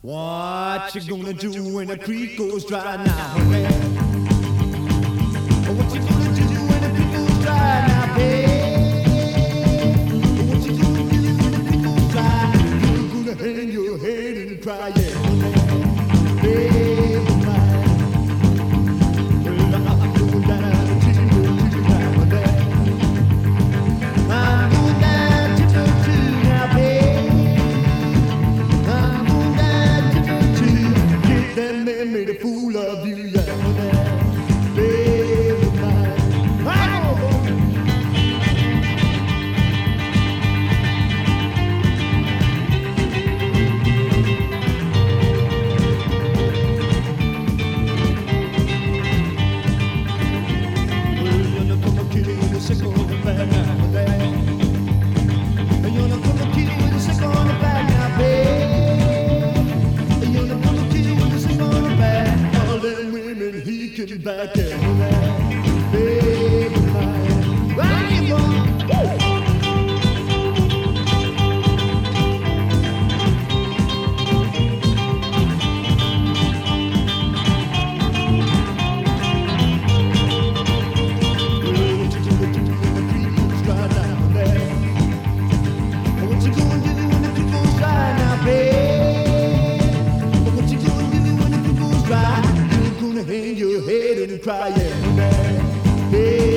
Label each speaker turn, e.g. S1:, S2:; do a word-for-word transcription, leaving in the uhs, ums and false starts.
S1: What you gonna do when the creek goes dry now, baby? What you gonna do when the creek goes dry now, baby? What you gonna do when the creek goes dry? You're gonna hang your head and cry, yeah, baby, mine. Well, I'm going down to the now, baby. I'm going down to the now, baby. I'm going down to the that man made a fool of you, yeah, baby, mine. Well, you're not gonna kill it with a sick on the back now, baby. You're not gonna kill it with a sick on the back now, baby. You're not gonna kill it with a sick on the back. All them women he can back and baby, mine. Right, boy. Hang your head and cry, yeah, baby.